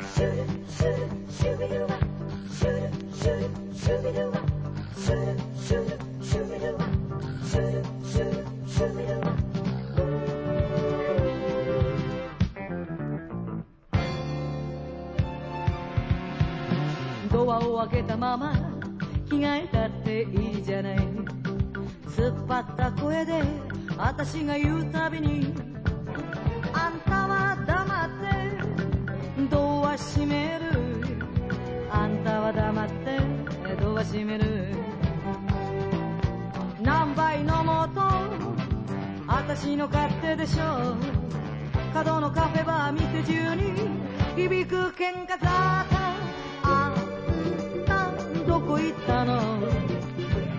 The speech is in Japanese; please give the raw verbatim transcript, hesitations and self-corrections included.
ドアを開けたまま着替えたっていいじゃない。突っ張った声で私が言うたびに、あんたは黙ってドア閉める、あんたは黙ってドア閉める。何杯飲もうと私の勝手でしょう。角のカフェバー店中に響く喧嘩沙汰。あんたどこ行ったの、